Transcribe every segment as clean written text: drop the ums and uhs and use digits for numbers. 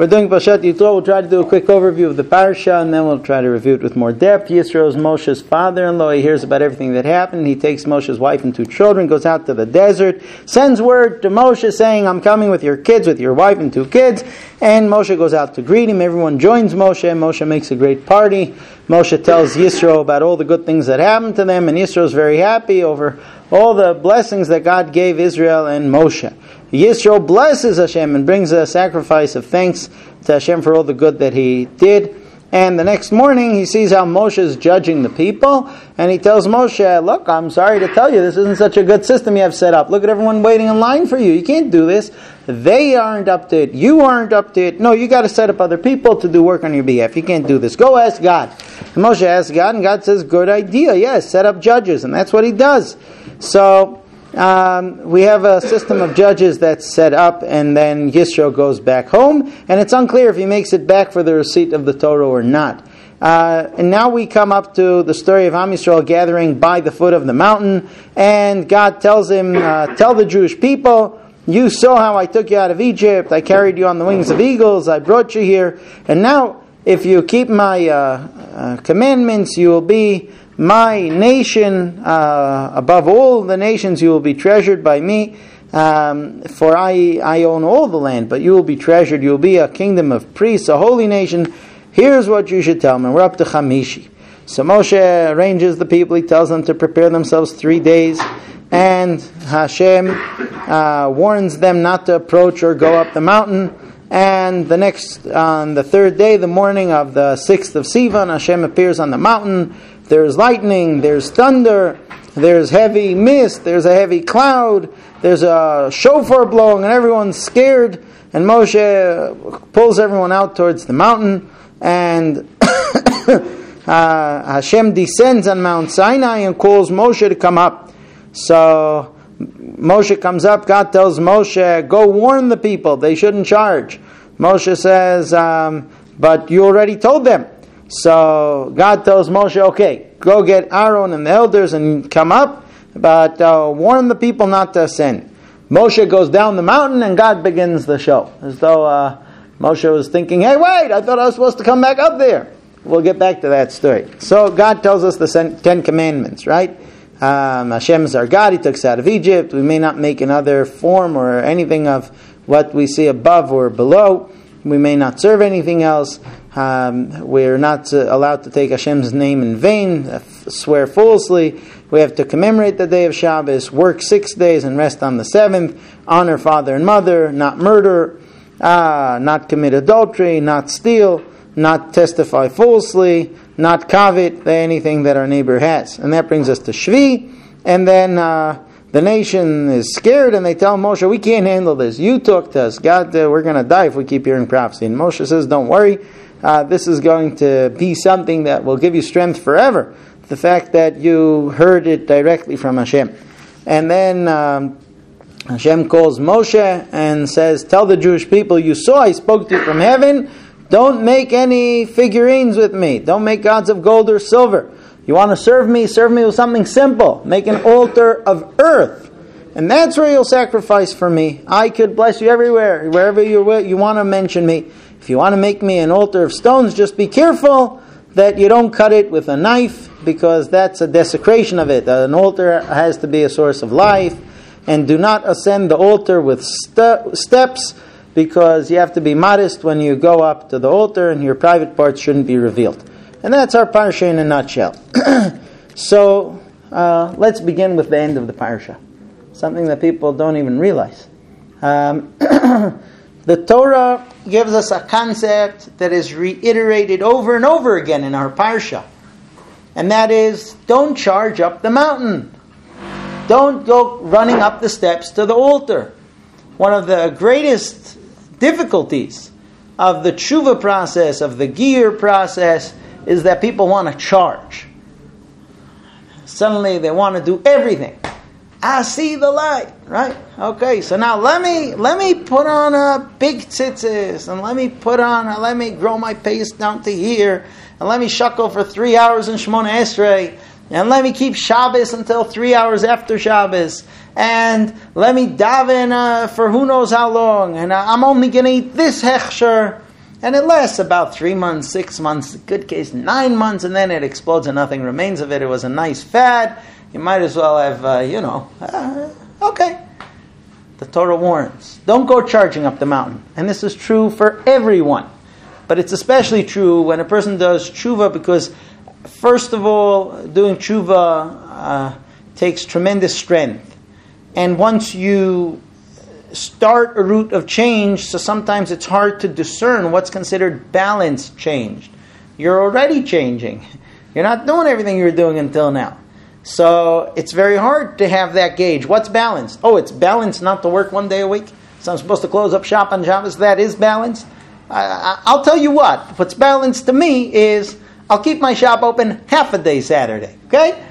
We're doing Parshat Yitro. We'll try to do a quick overview of the parsha, and then we'll try to review it with more depth. Yisro is Moshe's father-in-law. He hears about everything that happened. He takes Moshe's wife and 2 children, goes out to the desert, sends word to Moshe saying, I'm coming with your kids, with your wife and 2 kids. And Moshe goes out to greet him. Everyone joins Moshe. Moshe makes a great party. Moshe tells Yisro about all the good things that happened to them, and Yisro is very happy over all the blessings that God gave Israel and Moshe. Yisro blesses Hashem and brings a sacrifice of thanks to Hashem for all the good that he did. And the next morning he sees how Moshe is judging the people, and he tells Moshe, look, I'm sorry to tell you, this isn't such a good system you have set up. Look at everyone waiting in line for you. You can't do this. They aren't up to it. You aren't up to it. No, you got to set up other people to do work on your behalf. You can't do this. Go ask God. And Moshe asks God, and God says, good idea. Yes, set up judges. And that's what he does. So we have a system of judges that's set up, and then Yisro goes back home, and it's unclear if he makes it back for the receipt of the Torah or not. And now we come up to the story of Am Yisrael gathering by the foot of the mountain, and God tells him, tell the Jewish people, you saw how I took you out of Egypt, I carried you on the wings of eagles, I brought you here, and now if you keep my commandments, you will be my nation, above all the nations, you will be treasured by me, for I own all the land, but you will be treasured, you will be a kingdom of priests, a holy nation. Here's what you should tell them. We're up to Chamishi. So Moshe arranges the people, he tells them to prepare themselves 3 days, and Hashem warns them not to approach or go up the mountain. And on the 3rd day, the morning of the 6th of Sivan, Hashem appears on the mountain. There's lightning, there's thunder, there's heavy mist, there's a heavy cloud, there's a shofar blowing, and everyone's scared. And Moshe pulls everyone out towards the mountain, and Hashem descends on Mount Sinai and calls Moshe to come up. So Moshe comes up, God tells Moshe, go warn the people, they shouldn't charge. Moshe says, but you already told them. So God tells Moshe, okay, go get Aaron and the elders and come up, but warn the people not to ascend. Moshe goes down the mountain and God begins the show. As though Moshe was thinking, hey, wait, I thought I was supposed to come back up there. We'll get back to that story. So God tells us the 10 commandments, right? Hashem is our God, He took us out of Egypt. We may not make another form or anything of what we see above or below. We may not serve anything else. We're not allowed to take Hashem's name in vain, swear falsely. We have to commemorate the day of Shabbos, work 6 days and rest on the 7th, honor father and mother, not murder, not commit adultery, not steal, not testify falsely, not covet anything that our neighbor has. And that brings us to Shvi. And then the nation is scared and they tell Moshe, we can't handle this. You talk to us. God, we're going to die if we keep hearing prophecy. And Moshe says, don't worry. This is going to be something that will give you strength forever. The fact that you heard it directly from Hashem. And then Hashem calls Moshe and says, tell the Jewish people, you saw I spoke to you from heaven. Don't make any figurines with me. Don't make gods of gold or silver. You want to serve me with something simple. Make an altar of earth. And that's where you'll sacrifice for me. I could bless you everywhere, wherever you want to mention me. If you want to make me an altar of stones, just be careful that you don't cut it with a knife, because that's a desecration of it. An altar has to be a source of life. And do not ascend the altar with steps, because you have to be modest when you go up to the altar, and your private parts shouldn't be revealed. And that's our parsha in a nutshell. So let's begin with the end of the parsha. Something that people don't even realize. The Torah gives us a concept that is reiterated over and over again in our parsha. And that is, don't charge up the mountain. Don't go running up the steps to the altar. One of the greatest difficulties of the tshuva process, of the giyur process, is that people want to charge. Suddenly they want to do everything. I see the light, right? Okay, so now let me put on a big tzitzis, and let me grow my pace down to here, and let me shackle for 3 hours in Shemona Esrei, and let me keep Shabbos until 3 hours after Shabbos, and let me daven for who knows how long, and I'm only going to eat this hechsher. And it lasts about 3 months, 6 months, good case 9 months, and then it explodes and nothing remains of it. It was a nice fad. You might as well have, okay. The Torah warns, don't go charging up the mountain. And this is true for everyone. But it's especially true when a person does tshuva, because first of all, doing tshuva takes tremendous strength. And once you start a route of change, so sometimes it's hard to discern what's considered balanced change. You're already changing. You're not doing everything you were doing until now. So it's very hard to have that gauge. What's balanced? Oh, it's balanced not to work 1 day a week. So I'm supposed to close up shop on Shabbos. That is balanced. I'll tell you what. What's balanced to me is I'll keep my shop open half a day Saturday. Okay?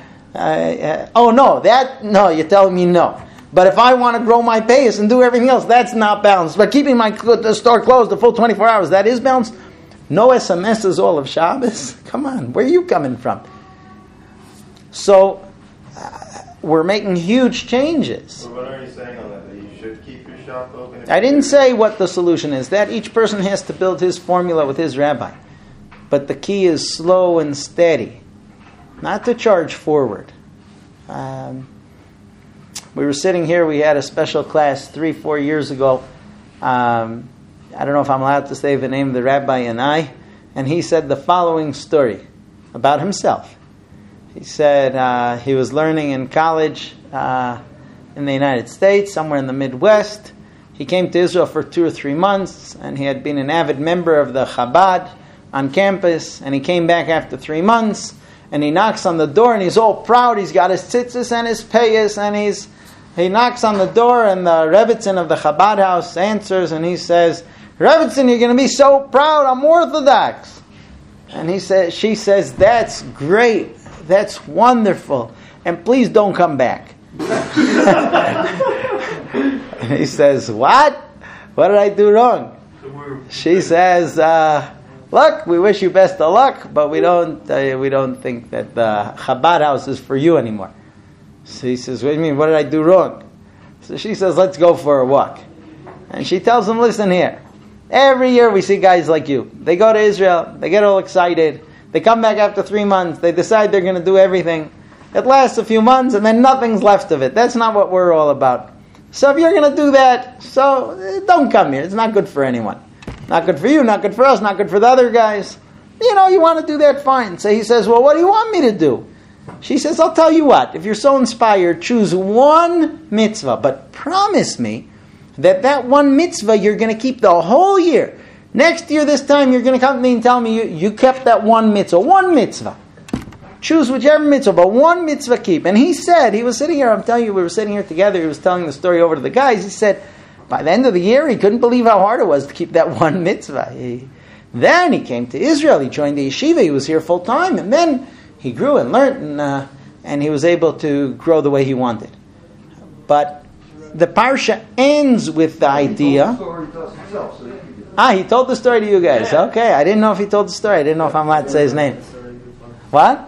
No, you're telling me no. But if I want to grow my pace and do everything else, that's not balanced. But keeping the store closed the full 24 hours, that is balanced. No SMSs all of Shabbos? Come on, where are you coming from? So, we're making huge changes. Well, what are you saying on that? That you should keep your shop open? I didn't say what the solution is. That each person has to build his formula with his rabbi. But the key is slow and steady. Not to charge forward. We were sitting here, we had a special class 3-4 years ago. I don't know if I'm allowed to say the name of the rabbi and he said the following story about himself. He said he was learning in college in the United States, somewhere in the Midwest. He came to Israel for 2 or 3 months, and he had been an avid member of the Chabad on campus, and he came back after 3 months, and he knocks on the door, and he's all proud. He's got his tzitzis and his payas, and he knocks on the door, and the Rebbitzin of the Chabad house answers, and he says, Rebbitzin, you're going to be so proud, I'm Orthodox. And she says, that's great, that's wonderful, and please don't come back. And he says, what? What did I do wrong? She says, look, we wish you best of luck, but we don't think that the Chabad house is for you anymore. So he says, what do you mean? What did I do wrong? So she says, let's go for a walk. And she tells him, listen here. Every year we see guys like you. They go to Israel. They get all excited. They come back after 3 months. They decide they're going to do everything. It lasts a few months and then nothing's left of it. That's not what we're all about. So if you're going to do that, so don't come here. It's not good for anyone. Not good for you, not good for us, not good for the other guys. You want to do that, fine. So he says, well, what do you want me to do? She says, I'll tell you what. If you're so inspired, choose one mitzvah. But promise me that one mitzvah you're going to keep the whole year. Next year, this time, you're going to come to me and tell me you kept that one mitzvah. One mitzvah. Choose whichever mitzvah, but one mitzvah keep. And he said, he was sitting here, I'm telling you, we were sitting here together, he was telling the story over to the guys. He said, by the end of the year, he couldn't believe how hard it was to keep that one mitzvah. Then he came to Israel, he joined the yeshiva, he was here full time, and then he grew and learned, and he was able to grow the way he wanted. But the parsha ends with the idea. He told the story to you guys. Okay, I didn't know if he told the story. I didn't know if I'm allowed to say his name. What?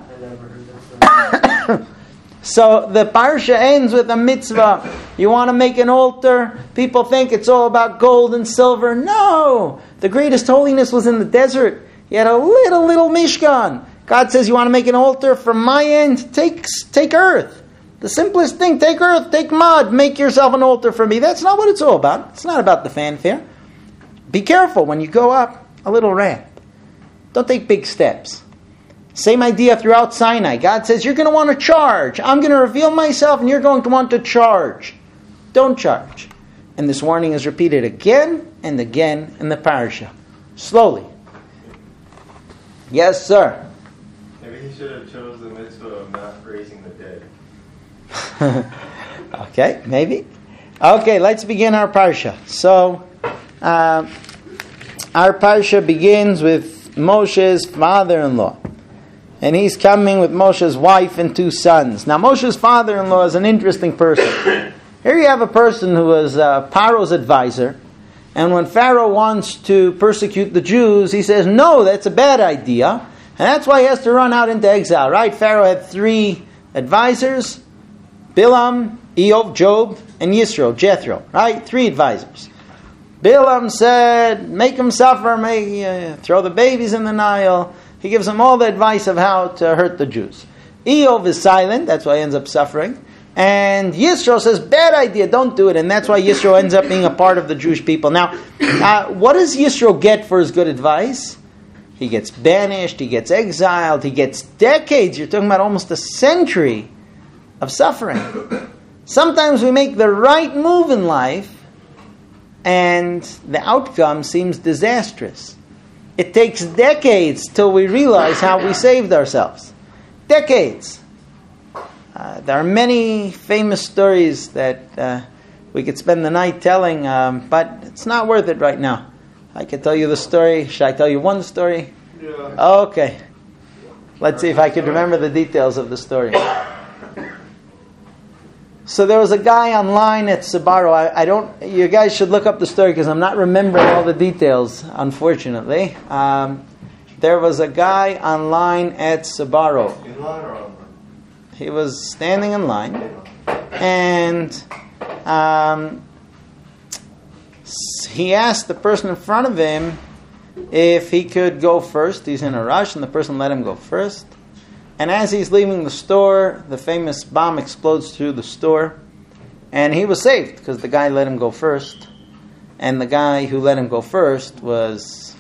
So the parsha ends with a mitzvah. You want to make an altar? People think it's all about gold and silver. No! The greatest holiness was in the desert. You had a little mishkan. God says, you want to make an altar? From my end, take earth. The simplest thing, take earth, take mud, make yourself an altar for me. That's not what it's all about. It's not about the fanfare. Be careful when you go up a little ramp. Don't take big steps. Same idea throughout Sinai. God says, you're going to want to charge. I'm going to reveal myself and you're going to want to charge. Don't charge. And this warning is repeated again and again in the parasha. Slowly. Yes, sir. Maybe he should have chosen the mitzvah of not raising the dead. Okay, maybe. Okay, let's begin our parsha. So, our parsha begins with Moshe's father-in-law. And he's coming with Moshe's wife and 2 sons. Now, Moshe's father-in-law is an interesting person. Here you have a person who was Pharaoh's advisor. And when Pharaoh wants to persecute the Jews, he says, no, that's a bad idea. And that's why he has to run out into exile, right? Pharaoh had 3 advisors. Bilam, Eov, Job, and Yisro, Jethro, right? 3 advisors. Bilam said, make them suffer, throw the babies in the Nile. He gives them all the advice of how to hurt the Jews. Eov is silent, that's why he ends up suffering. And Yisro says, bad idea, don't do it. And that's why Yisro ends up being a part of the Jewish people. Now, what does Yisro get for his good advice? He gets banished, he gets exiled, he gets decades, you're talking about almost a century of suffering. Sometimes we make the right move in life, and the outcome seems disastrous. It takes decades till we realize how we saved ourselves. Decades. There are many famous stories that we could spend the night telling, but it's not worth it right now. I can tell you the story. Should I tell you one story? Yeah. Okay. Let's see if I can remember the details of the story. So there was a guy online at Sbarro. You guys should look up the story because I'm not remembering all the details, unfortunately. There was a guy online at Sbarro. In line or online? He was standing in line, and he asked the person in front of him if he could go first. He's in a rush, and the person let him go first. And as he's leaving the store, the famous bomb explodes through the store, and he was saved because the guy let him go first. And the guy who let him go first was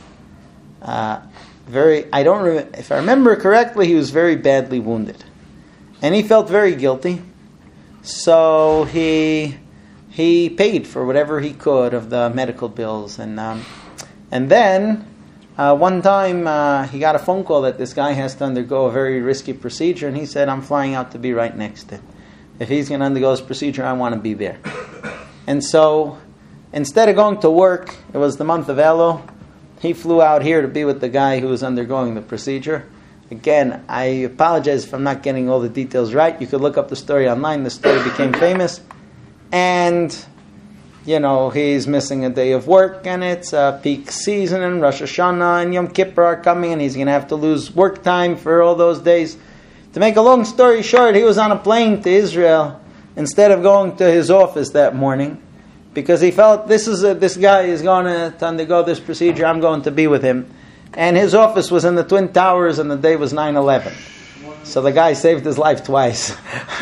if I remember correctly, he was very badly wounded. And he felt very guilty. So he paid for whatever he could of the medical bills. And then one time he got a phone call that this guy has to undergo a very risky procedure. And he said, I'm flying out to be right next to him. If he's going to undergo this procedure, I want to be there. And so instead of going to work, it was the month of Elul, he flew out here to be with the guy who was undergoing the procedure. Again, I apologize if I'm not getting all the details right. You could look up the story online. The story became famous. And, he's missing a day of work, and it's a peak season, and Rosh Hashanah and Yom Kippur are coming, and he's going to have to lose work time for all those days. To make a long story short, he was on a plane to Israel instead of going to his office that morning because he felt this guy is going to undergo this procedure. I'm going to be with him. And his office was in the Twin Towers, and the day was 9/11. So the guy saved his life twice.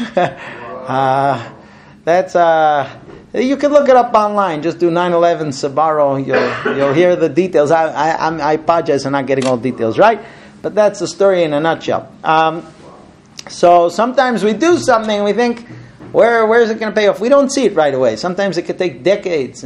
You can look it up online. Just do 9/11 Sbarro. You'll hear the details. I apologize for not getting all the details right, but that's the story in a nutshell. So sometimes we do something and we think, where is it going to pay off? We don't see it right away. Sometimes it could take decades.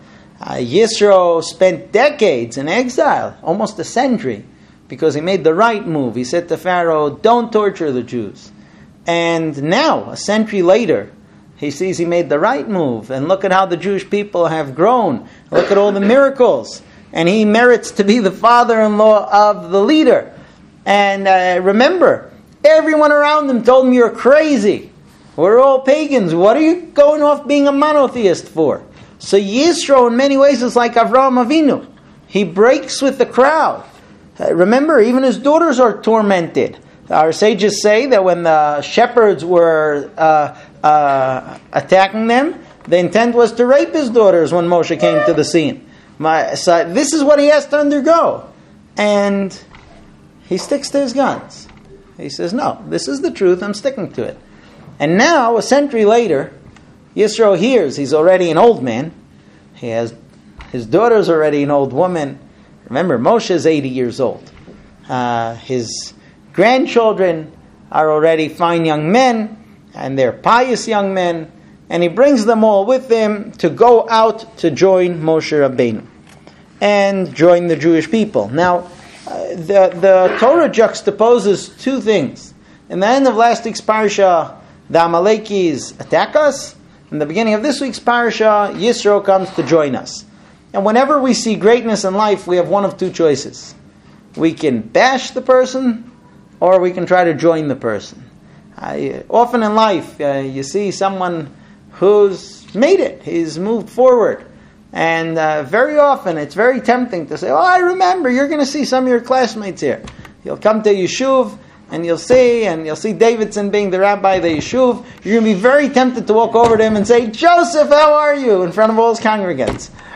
Yisro spent decades in exile, almost a century, because he made the right move. He said to Pharaoh, don't torture the Jews. And now, a century later, he sees he made the right move. And look at how the Jewish people have grown. Look at all the miracles. And he merits to be the father-in-law of the leader. And remember, everyone around him told him, you're crazy. We're all pagans. What are you going off being a monotheist for? So Yisro, in many ways, is like Avraham Avinu. He breaks with the crowd. Remember, even his daughters are tormented. Our sages say that when the shepherds were attacking them, the intent was to rape his daughters when Moshe came to the scene. So this is what he has to undergo. And he sticks to his guns. He says, no, this is the truth, I'm sticking to it. And now, a century later, Yisro hears he's already an old man. He has his daughter's already an old woman. Remember, Moshe is 80 years old. His grandchildren are already fine young men, and they're pious young men. And he brings them all with him to go out to join Moshe Rabbeinu and join the Jewish people. Now, the Torah juxtaposes two things. In the end of last week's parsha, the Amalekis attack us. In the beginning of this week's parasha, Yisro comes to join us. And whenever we see greatness in life, we have one of two choices. We can bash the person, or we can try to join the person. Often in life, you see someone who's made it. He's moved forward. And very often, it's very tempting to say, oh, I remember, you're going to see some of your classmates here. You'll come to Yeshuv, and you'll see Davidson being the rabbi of the Yeshuv. You're going to be very tempted to walk over to him and say, Joseph, how are you? In front of all his congregants.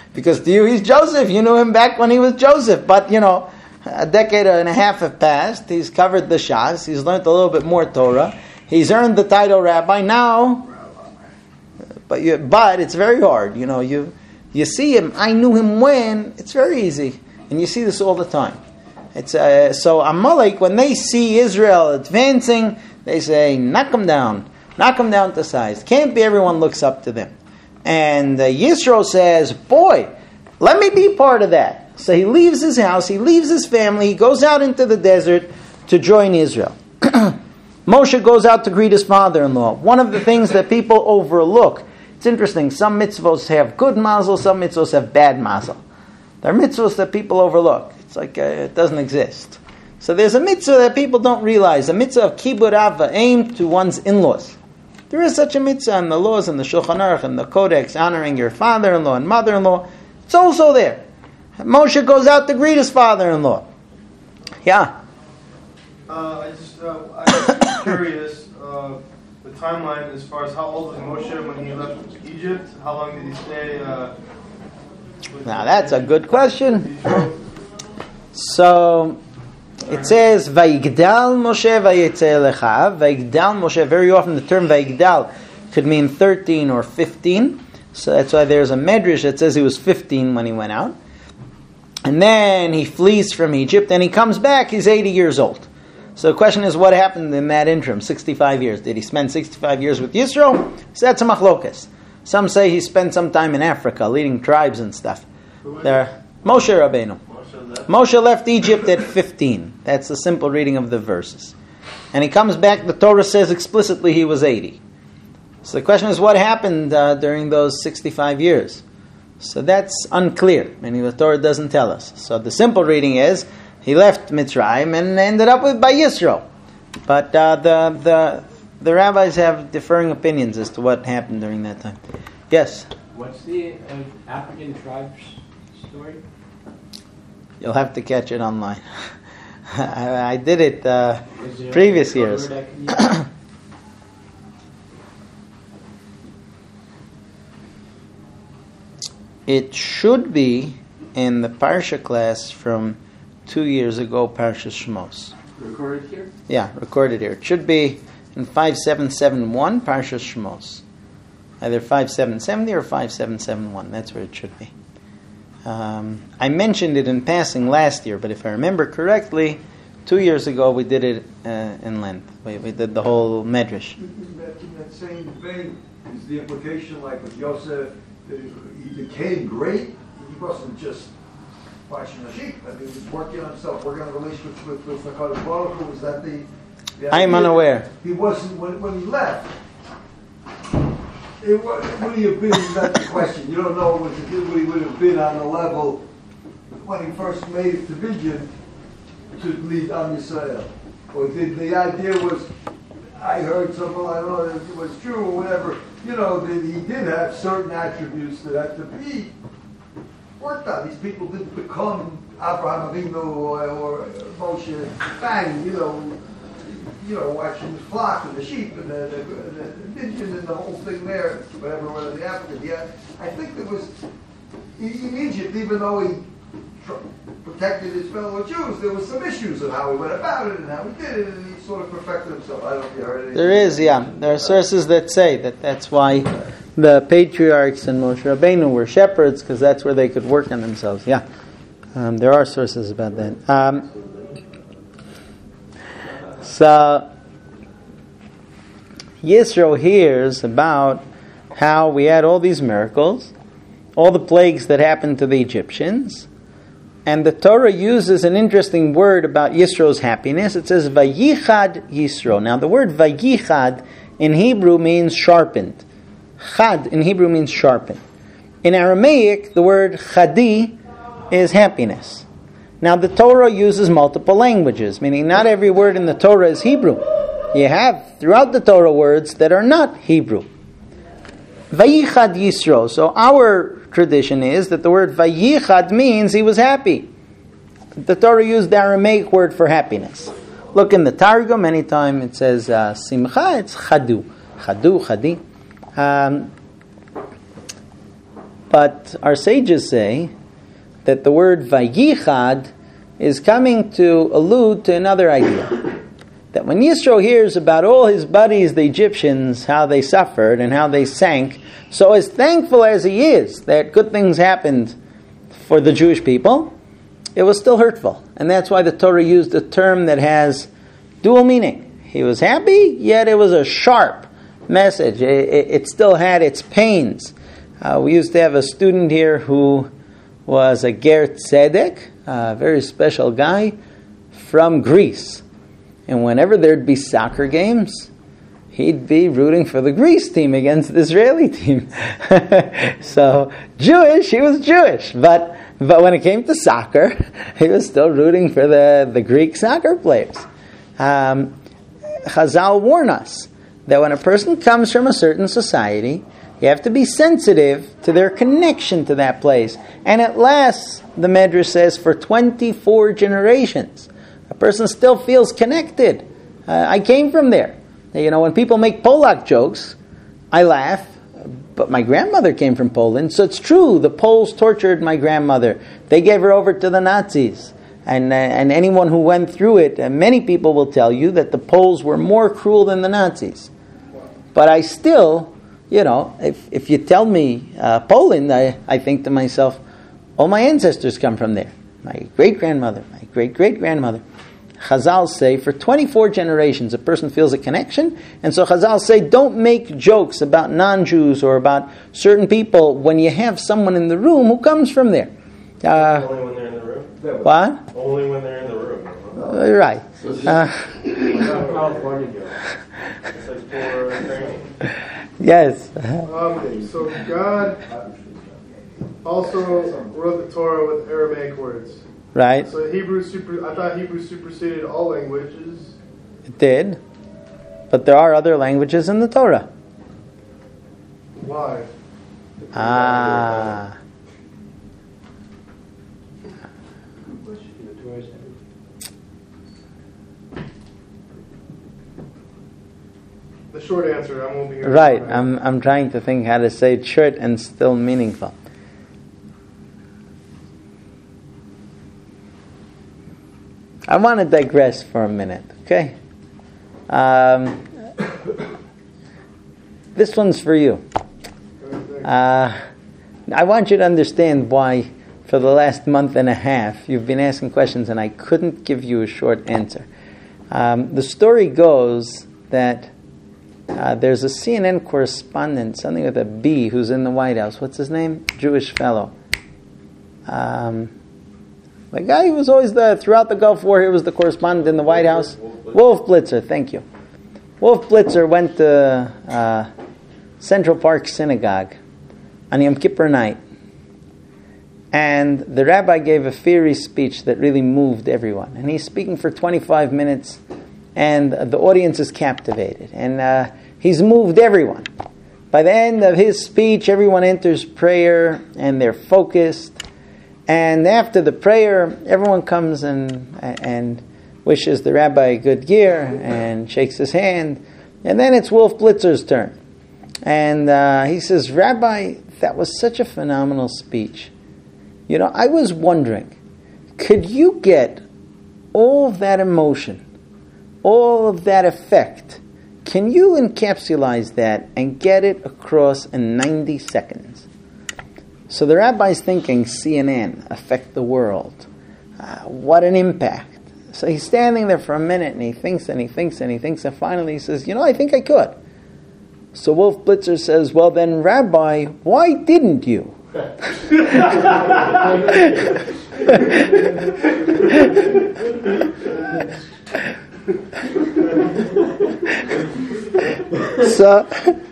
Because to you, he's Joseph. You knew him back when he was Joseph. But, a decade and a half have passed. He's covered the Shas. He's learned a little bit more Torah. He's earned the title rabbi now. But it's very hard. You see him. I knew him when. It's very easy. And you see this all the time. It's so Amalek, when they see Israel advancing, they say, knock them down to size. Can't be everyone looks up to them. And Yisro says, boy, let me be part of that. So he leaves his house, he leaves his family, he goes out into the desert to join Israel. Moshe goes out to greet his father-in-law. One of the things that people overlook, it's interesting, some mitzvos have good mazel, some mitzvos have bad mazel. There are mitzvos that people overlook. It's like it doesn't exist. So there's a mitzvah that people don't realize, a mitzvah of kibbud av v'aim to one's in-laws. There is such a mitzvah in the laws and the Shulchan Aruch and the Codex, honoring your father-in-law and mother-in-law. It's also there. Moshe goes out to greet his father-in-law. Yeah. I'm curious, the timeline as far as how old was Moshe when he left Egypt? How long did he stay? Now that's a good question. So it says, Vayigdal Moshe vayetze elechav. Vayigdal Moshe, very often the term Vayigdal could mean 13 or 15. So that's why there's a medrash that says he was 15 when he went out. And then he flees from Egypt and he comes back, he's 80 years old. So the question is, what happened in that interim, 65 years? Did he spend 65 years with Yisro? So that's a machlokas. Some say he spent some time in Africa, leading tribes and stuff. There, Moshe Rabbeinu. Moshe left Egypt at 15. That's the simple reading of the verses. And he comes back, the Torah says explicitly he was 80. So the question is, what happened during those 65 years? So that's unclear, meaning the Torah doesn't tell us. So the simple reading is, he left Mitzrayim and ended up by Yisro. But the rabbis have differing opinions as to what happened during that time. Yes? What's the African tribes story? You'll have to catch it online. I did it previous years. It should be in the Parsha class from 2 years ago, Parshas Shmos. Recorded here? Yeah, recorded here. It should be in 5771, Parshas Shmos. Either 5770 or 5771. That's where it should be. I mentioned it in passing last year, but if I remember correctly, 2 years ago we did it in length. We did the whole medrash. In that same vein, is the implication like with Yosef, he became great? He wasn't just watching the sheep. I mean, he was working on himself, working on a relationship with Hakadosh Baruch Hu. Was that the I am unaware. He wasn't when he left. Would he have been? That's the question. You don't know what he would have been on the level when he first made the vision to lead Am Yisrael. Or the idea was, I heard something, I don't know if it was true or whatever, that he did have certain attributes that had to be worked on. These people didn't become Abraham Avinu or Moshe Bang, watching the flock and the sheep and the pigeon and the whole thing there, whatever the African. Yeah, I think there was, in Egypt, even though he protected his fellow Jews, there was some issues of how he went about it and how he did it, and he sort of perfected himself. I don't know if you heard anything. There is, yeah. There are sources that say that's why the patriarchs and Moshe Rabbeinu were shepherds, because that's where they could work on themselves. Yeah, there are sources about that. So Yisro hears about how we had all these miracles, all the plagues that happened to the Egyptians, and the Torah uses an interesting word about Yisro's happiness. It says, Vayichad Yisro. Now the word Vayichad in Hebrew means sharpened. Chad in Hebrew means sharpened. In Aramaic, the word Chadi is happiness. Now the Torah uses multiple languages, meaning not every word in the Torah is Hebrew. You have throughout the Torah words that are not Hebrew. Vayichad Yisro. So our tradition is that the word Vayichad means he was happy. The Torah used the Aramaic word for happiness. Look in the Targum, anytime it says Simcha, it's Chadu. Chadu, Chadi. But our sages say that the word Vayichad is coming to allude to another idea. That when Yisro hears about all his buddies, the Egyptians, how they suffered and how they sank, so as thankful as he is that good things happened for the Jewish people, it was still hurtful. And that's why the Torah used a term that has dual meaning. He was happy, yet it was a sharp message. It still had its pains. We used to have a student here who was a Ger Tzedek, a very special guy from Greece. And whenever there'd be soccer games, he'd be rooting for the Greece team against the Israeli team. So, Jewish, he was Jewish. But when it came to soccer, he was still rooting for the Greek soccer players. Chazal warn us that when a person comes from a certain society, you have to be sensitive to their connection to that place. And it lasts, the Medrash says, for 24 generations. A person still feels connected. I came from there. When people make Polak jokes, I laugh. But my grandmother came from Poland, so it's true. The Poles tortured my grandmother. They gave her over to the Nazis. And anyone who went through it, and many people will tell you that the Poles were more cruel than the Nazis. But I still, if you tell me Poland, I think to myself, all my ancestors come from there. My great-grandmother, my great-great-grandmother. Chazal say, for 24 generations, a person feels a connection. And so Chazal say, don't make jokes about non-Jews or about certain people when you have someone in the room who comes from there. Only when they're in the room? What? Only when they're in the room. Right. It's like for training. Yes. So God also wrote the Torah with Aramaic words. Right. So I thought Hebrew superseded all languages. It did. But there are other languages in the Torah. Why? The short answer, I won't be here. Right. I'm trying to think how to say it short and still meaningful. I want to digress for a minute, okay? This one's for you. I want you to understand why for the last month and a half you've been asking questions and I couldn't give you a short answer. The story goes that there's a CNN correspondent, something with a B, who's in the White House. What's his name? Jewish fellow. The guy who was always throughout the Gulf War, he was the correspondent in the White House. Wolf Blitzer, thank you. Wolf Blitzer went to Central Park Synagogue on Yom Kippur night. And the rabbi gave a fiery speech that really moved everyone. And he's speaking for 25 minutes, and the audience is captivated. And he's moved everyone. By the end of his speech, everyone enters prayer, and they're focused. And after the prayer, everyone comes and wishes the rabbi good year and shakes his hand. And then it's Wolf Blitzer's turn. And he says, Rabbi, that was such a phenomenal speech. I was wondering, could you get all of that emotion, all of that effect, can you encapsulate that and get it across in 90 seconds? So the rabbi's thinking, CNN, affect the world. What an impact. So he's standing there for a minute and he thinks and he thinks and he thinks and finally he says, I think I could. So Wolf Blitzer says, well then, Rabbi, why didn't you? So,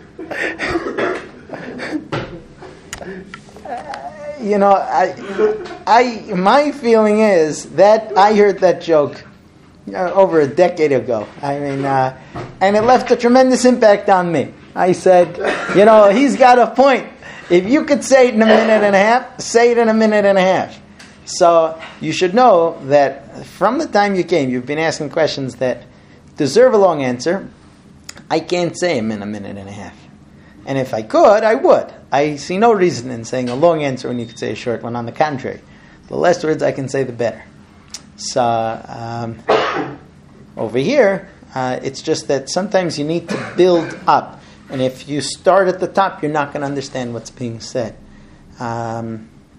my feeling is that I heard that joke over a decade ago. And it left a tremendous impact on me. I said, he's got a point. If you could say it in a minute and a half, say it in a minute and a half. So you should know that from the time you came, you've been asking questions that deserve a long answer. I can't say them in a minute and a half. And if I could, I would. I see no reason in saying a long answer when you could say a short one. On the contrary, the less words I can say, the better. So over here, it's just that sometimes you need to build up. And if you start at the top, you're not going to understand what's being said. But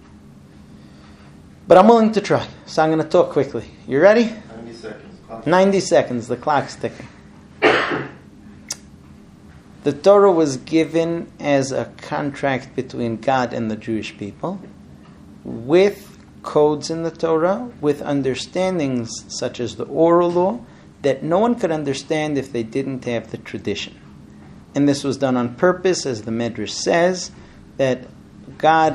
I'm willing to try. So I'm going to talk quickly. You ready? 90 seconds. 90 seconds. The clock's ticking. The Torah was given as a contract between God and the Jewish people, with codes in the Torah, with understandings such as the oral law, that no one could understand if they didn't have the tradition. And this was done on purpose, as the Medrash says, that God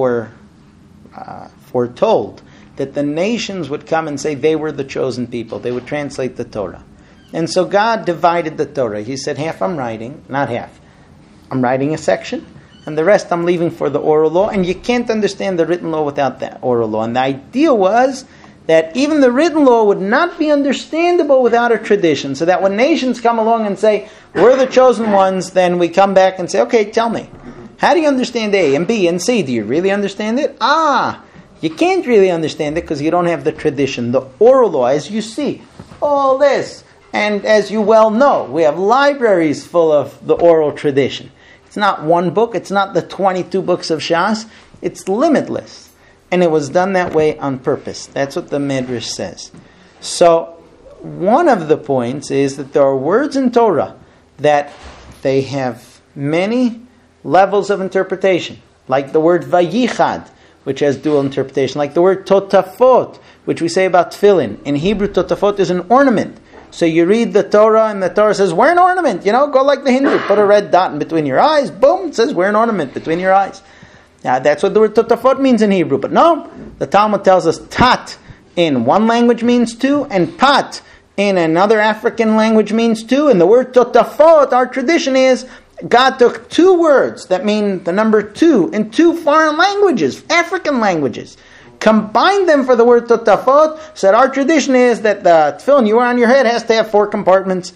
foretold that the nations would come and say they were the chosen people. They would translate the Torah. And so God divided the Torah. He said, half I'm writing, not half. I'm writing a section, and the rest I'm leaving for the oral law, and you can't understand the written law without that oral law. And the idea was that even the written law would not be understandable without a tradition, so that when nations come along and say, we're the chosen ones, then we come back and say, okay, tell me, how do you understand A and B and C? Do you really understand it? You can't really understand it because you don't have the tradition, the oral law, as you see, all this. And as you well know, we have libraries full of the oral tradition. It's not one book, it's not the 22 books of Shas, it's limitless. And it was done that way on purpose. That's what the Medrash says. So, one of the points is that there are words in Torah that they have many levels of interpretation. Like the word Vayichad, which has dual interpretation. Like the word Totafot, which we say about tefillin. In Hebrew, Totafot is an ornament. So you read the Torah, and the Torah says, wear an ornament. Go like the Hindu. Put a red dot in between your eyes. Boom, it says, wear an ornament between your eyes. Now, that's what the word Totafot means in Hebrew. But no, the Talmud tells us tat in one language means two, and pat in another African language means two. And the word Totafot, our tradition is, God took two words that mean the number two in two foreign languages, African languages, combined them for the word Totafot, said our tradition is that the tefillin you wear on your head has to have 4 compartments.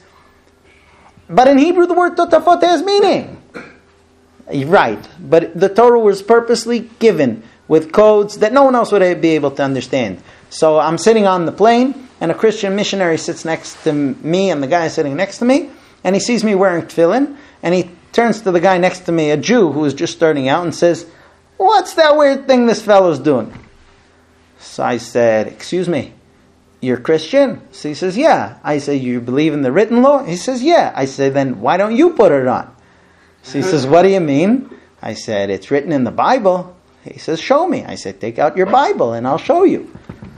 But in Hebrew, the word Totafot has meaning. Right, but the Torah was purposely given with codes that no one else would be able to understand. So I'm sitting on the plane, and a Christian missionary sits next to me, and the guy is sitting next to me, and he sees me wearing tefillin, and he turns to the guy next to me, a Jew who is just starting out, and says, what's that weird thing this fellow's doing? So I said, excuse me, you're Christian? So he says, yeah. I say, you believe in the written law? He says, yeah. I say, then why don't you put it on? So he says, what do you mean? I said, it's written in the Bible. He says, show me. I said, take out your Bible and I'll show you.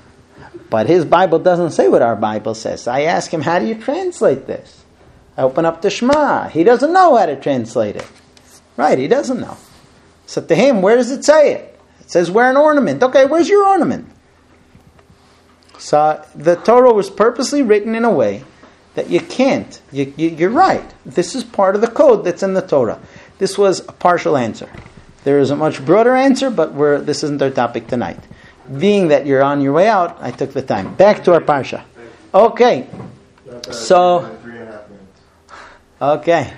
But his Bible doesn't say what our Bible says. So I ask him, how do you translate this? I open up the Shema. He doesn't know how to translate it. Right, he doesn't know. So to him, where does it say it? It says, wear an ornament. Okay, where's your ornament? So the Torah was purposely written in a way that you can't. You're right. This is part of the code that's in the Torah. This was a partial answer. There is a much broader answer, but this isn't our topic tonight. Being that you're on your way out, I took the time. Back to our parsha. Okay. So, okay.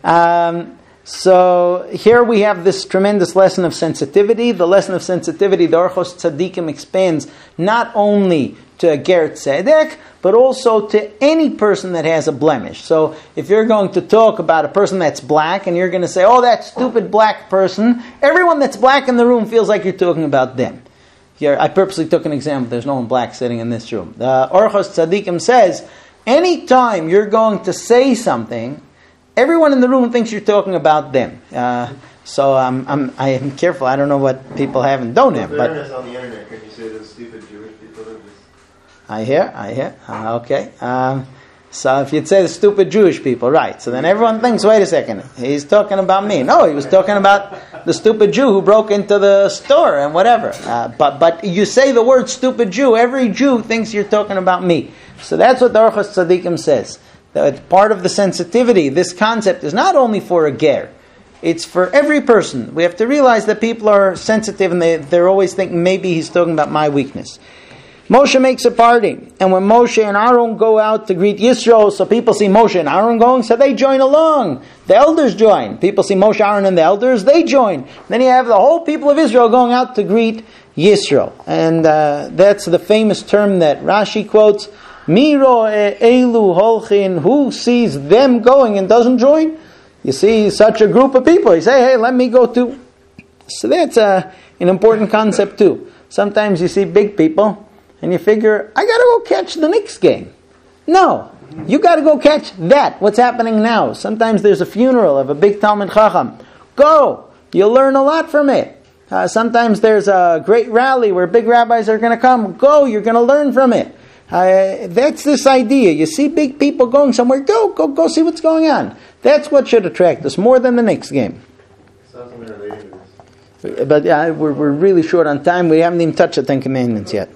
So here we have this tremendous lesson of sensitivity. The lesson of sensitivity, the Orchos Tzadikim expands not only to a Ger Tzedek, but also to any person that has a blemish. So if you're going to talk about a person that's black, and you're going to say, oh, that stupid black person, everyone that's black in the room feels like you're talking about them. Here, I purposely took an example. There's no one black sitting in this room. The Orchos Tzadikim says, anytime you're going to say something, everyone in the room thinks you're talking about them. So I am careful. I don't know what people have and don't have. But on the internet, can you say those stupid Jewish people? I hear. Okay. So if you'd say the stupid Jewish people, right. So then everyone thinks, wait a second, he's talking about me. No, he was talking about the stupid Jew who broke into the store and whatever. But you say the word stupid Jew, every Jew thinks you're talking about me. So that's what the Orchos Tzadikim says. That part of the sensitivity, this concept is not only for a ger, it's for every person. We have to realize that people are sensitive and they're always thinking maybe he's talking about my weakness. Moshe makes a party, and when Moshe and Aaron go out to greet Yisro, so people see Moshe and Aaron going, so they join along. The elders join. People see Moshe, Aaron, and the elders, they join. Then you have the whole people of Israel going out to greet Yisro. And that's the famous term that Rashi quotes, Miro elu holchin, who sees them going and doesn't join? You see such a group of people, you say, hey, let me go too. So that's an important concept too. Sometimes you see big people, and you figure, I got to go catch the Knicks game. No, you got to go catch that. What's happening now? Sometimes there's a funeral of a big Talmid Chacham. Go. You'll learn a lot from it. Sometimes there's a great rally where big rabbis are going to come. Go. You're going to learn from it. That's this idea. You see big people going somewhere. Go see what's going on. That's what should attract us more than the Knicks game. Something related to this. But we're really short on time. We haven't even touched the Ten Commandments yet.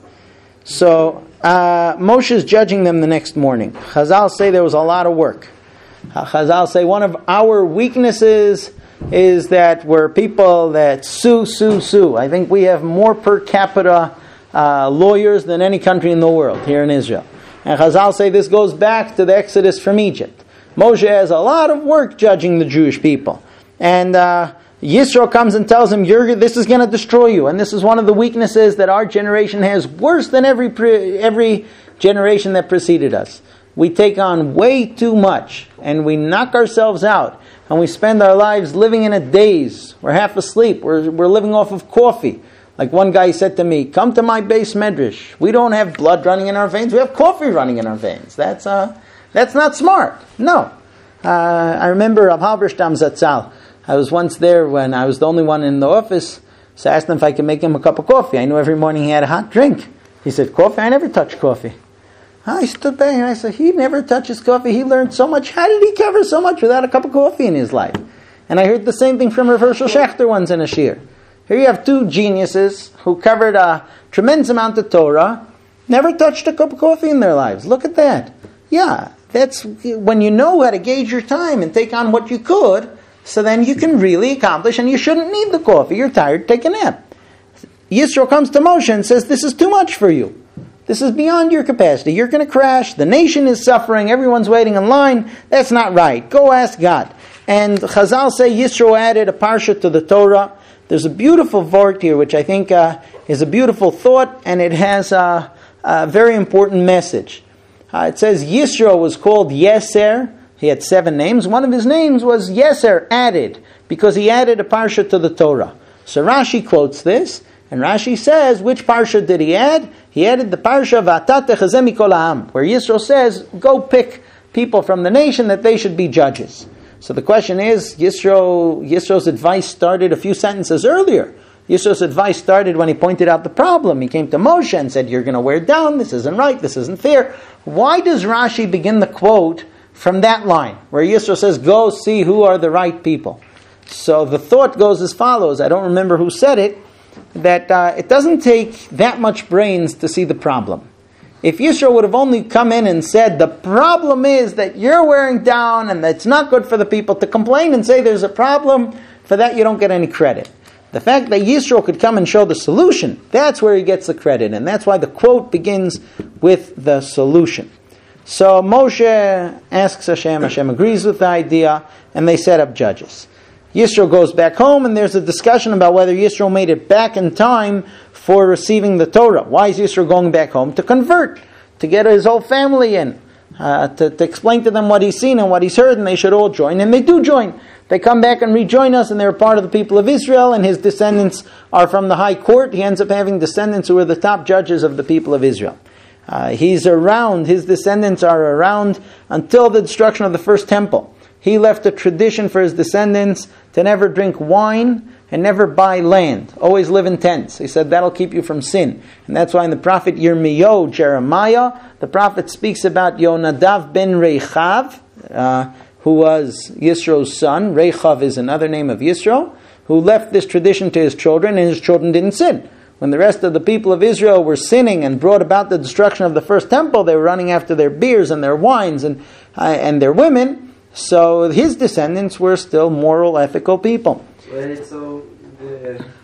So Moshe is judging them the next morning. Chazal say there was a lot of work. Chazal say one of our weaknesses is that we're people that sue. I think we have more per capita lawyers than any country in the world here in Israel. And Chazal say this goes back to the Exodus from Egypt. Moshe has a lot of work judging the Jewish people. And Yisro comes and tells him, this is going to destroy you. And this is one of the weaknesses that our generation has, worse than every generation that preceded us. We take on way too much, and we knock ourselves out, and we spend our lives living in a daze. We're half asleep. We're living off of coffee. Like one guy said to me, come to my base medrash. We don't have blood running in our veins. We have coffee running in our veins. That's not smart. No. I remember Rav Halberstam Zatzal. I was once there when I was the only one in the office, so I asked him if I could make him a cup of coffee. I knew every morning he had a hot drink. He said, coffee? I never touch coffee. I stood back and I said, he never touches coffee. He learned so much. How did he cover so much without a cup of coffee in his life? And I heard the same thing from Rav Hershel Schachter once in a shir. Here you have two geniuses who covered a tremendous amount of Torah, never touched a cup of coffee in their lives. Look at that. Yeah, that's when you know how to gauge your time and take on what you could, so then you can really accomplish, and you shouldn't need the coffee. You're tired, take a nap. Yisro comes to Moshe and says, this is too much for you. This is beyond your capacity. You're going to crash. The nation is suffering. Everyone's waiting in line. That's not right. Go ask God. And Chazal say Yisro added a parsha to the Torah. There's a beautiful vort here, which I think is a beautiful thought, and it has a very important message. It says Yisro was called Yeser. He had 7 names. One of his names was Yeser, added, because he added a parsha to the Torah. So Rashi quotes this, and Rashi says, which parsha did he add? He added the parsha V'ata techazeh mikol ha'am, where Yisro says, go pick people from the nation that they should be judges. So the question is, Yisro's advice started a few sentences earlier. Yisro's advice started when he pointed out the problem. He came to Moshe and said, you're going to wear down, this isn't right, this isn't fair. Why does Rashi begin the quote from that line, where Yisro says, go see who are the right people? So the thought goes as follows, I don't remember who said it, that it doesn't take that much brains to see the problem. If Yisro would have only come in and said, the problem is that you're wearing down and that's not good for the people, to complain and say there's a problem, for that you don't get any credit. The fact that Yisro could come and show the solution, that's where he gets the credit, and that's why the quote begins with the solution. So Moshe asks Hashem, Hashem agrees with the idea, and they set up judges. Yisro goes back home, and there's a discussion about whether Yisro made it back in time for receiving the Torah. Why is Yisro going back home? To convert, to get his whole family in, to explain to them what he's seen and what he's heard, and they should all join, and they do join. They come back and rejoin us, and they're part of the people of Israel, and his descendants are from the high court. He ends up having descendants who are the top judges of the people of Israel. He's around, his descendants are around until the destruction of the first temple. He left a tradition for his descendants to never drink wine and never buy land. Always live in tents. He said that'll keep you from sin. And that's why in the prophet Yirmiyahu, Jeremiah, the prophet speaks about Yonadav ben Rechav, who was Yisro's son. Rechav is another name of Yisro, who left this tradition to his children, and his children didn't sin. When the rest of the people of Israel were sinning and brought about the destruction of the first temple, they were running after their beers and their wines and their women. So his descendants were still moral, ethical people. So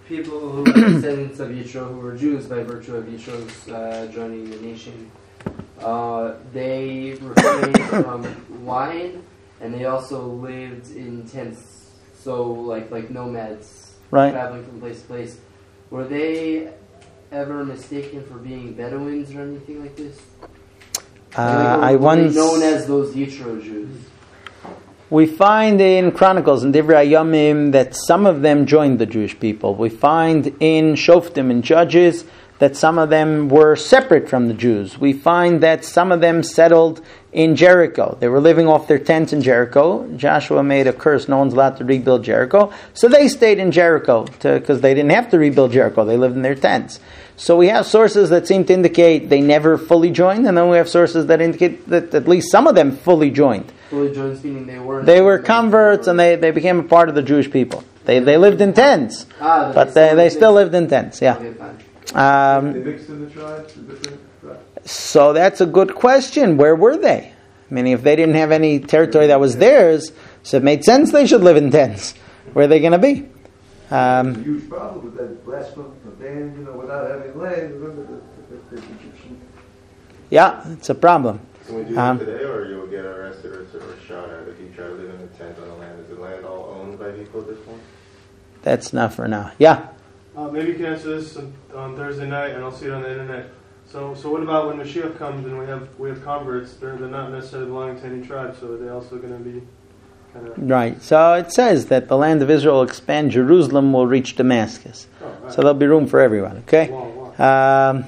people who are descendants of Yitro, who were Jews by virtue of Yitro's joining the nation, they refrained from wine, and they also lived in tents, so like nomads, Right. traveling from place to place. Were they ever mistaken for being Bedouins or anything like this? Were they known as those Yitro Jews? We find in Chronicles, in Divrei Hayamim, that some of them joined the Jewish people. We find in Shoftim and Judges that some of them were separate from the Jews. We find that some of them settled in Jericho. They were living off their tents in Jericho. Joshua made a curse, no one's allowed to rebuild Jericho. So they stayed in Jericho because they didn't have to rebuild Jericho. They lived in their tents. So we have sources that seem to indicate they never fully joined, and then we have sources that indicate that at least some of them fully joined. Fully joined, meaning they were converts, and they became a part of the Jewish people. They lived in tents, but they still lived in tents, yeah. Okay, fine. They mixed in the tribes, the different tribes? So that's a good question. Where were they? Meaning, if they didn't have any territory that was theirs, so it made sense they should live in tents. Where are they going to be? It's a huge problem with that last one, the land, without having land. Remember the Egyptian? Yeah, it's a problem. Can we do that today, or you'll get arrested or shot at if you try to live in a tent on the land? Is the land all owned by people at this point? That's not for now. Yeah. Maybe you can answer this on Thursday night, and I'll see it on the internet. So what about when Mashiach comes and we have converts? They're not necessarily belonging to any tribe, so are they also going to be kind of... Right. So it says that the land of Israel will expand. Jerusalem will reach Damascus. Oh, right. So there'll be room for everyone. Okay. Wow.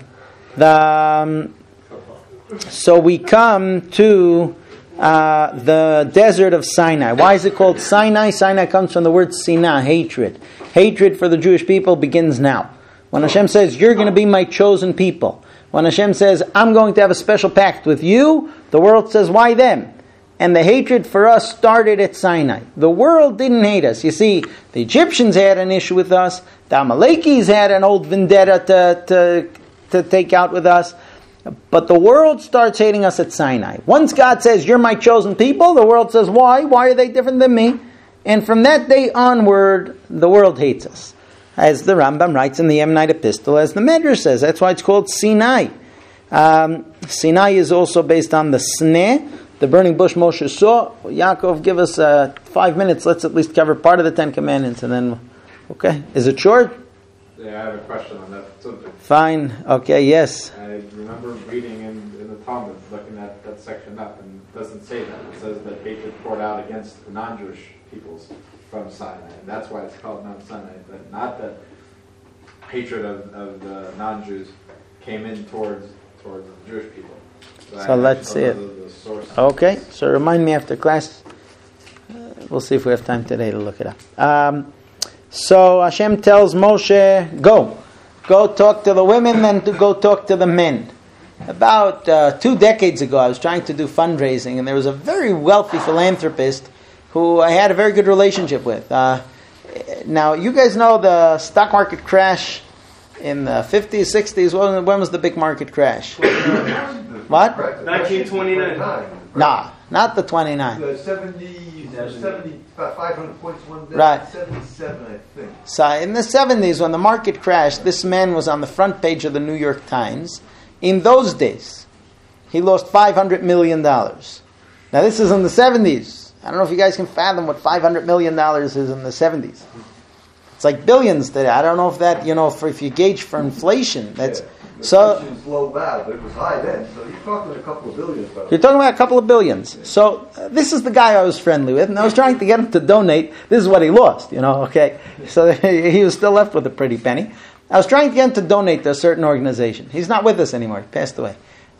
So we come to the desert of Sinai. Why is it called Sinai? Sinai comes from the word Sinah, hatred. Hatred for the Jewish people begins now. When Hashem says, you're going to be my chosen people. When Hashem says, I'm going to have a special pact with you, the world says, why them? And the hatred for us started at Sinai. The world didn't hate us. You see, the Egyptians had an issue with us. The Amalekis had an old vendetta to take out with us. But the world starts hating us at Sinai. Once God says, you're my chosen people, the world says, why? Why are they different than me? And from that day onward, the world hates us. As the Rambam writes in the Yemenite Epistle, as the Medrash says, that's why it's called Sinai. Sinai is also based on the Sneh, the burning bush Moshe saw. Yaakov, give us 5 minutes. Let's at least cover part of the Ten Commandments, and then, okay. Is it short? Yeah, I have a question on that subject. Fine. Okay, yes. I remember reading in the Talmud, looking at that section up, and it doesn't say that. It says that hatred poured out against the non-Jewish peoples from Sinai, and that's why it's called Mount Sinai, but not that hatred of the non-Jews came in towards the Jewish people. So let's see it. Okay, so remind me after class. We'll see if we have time today to look it up. So Hashem tells Moshe, go talk to the women and to go talk to the men. About 2 decades ago, I was trying to do fundraising, and there was a very wealthy philanthropist who I had a very good relationship with. Now, you guys know the stock market crash in the 50s, 60s. When was the big market crash? What? 1929. Nah, not the 29. The 70, about 500 points one day. Right. 77, I think. So in the 70s, when the market crashed, this man was on the front page of the New York Times. In those days, he lost $500 million. Now, this is in the 70s. I don't know if you guys can fathom what $500 million is in the 70s. It's like billions today. I don't know if that, if you gauge for inflation, that's... So inflation's low now, but it was high then. So you're talking a couple of billions. You're talking about a couple of billions. So this is the guy I was friendly with, and I was trying to get him to donate. This is what he lost, okay? So he was still left with a pretty penny. I was trying to get him to donate to a certain organization. He's not with us anymore. He passed away.